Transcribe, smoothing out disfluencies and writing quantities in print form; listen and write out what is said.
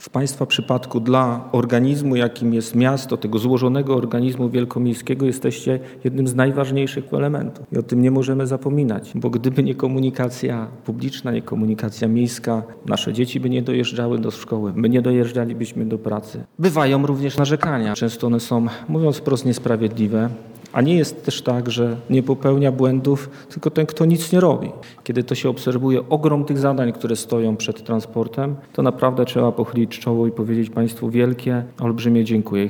W Państwa przypadku dla organizmu, jakim jest miasto, tego złożonego organizmu wielkomiejskiego, jesteście jednym z najważniejszych elementów. I o tym nie możemy zapominać, bo gdyby nie komunikacja publiczna, nie komunikacja miejska, nasze dzieci by nie dojeżdżały do szkoły, my nie dojeżdżalibyśmy do pracy. Bywają również narzekania. Często one są, mówiąc wprost, niesprawiedliwe. A nie jest też tak, że nie popełnia błędów tylko ten, kto nic nie robi. Kiedy to się obserwuje ogrom tych zadań, które stoją przed transportem, to naprawdę trzeba pochylić czoło i powiedzieć Państwu wielkie, olbrzymie dziękuję.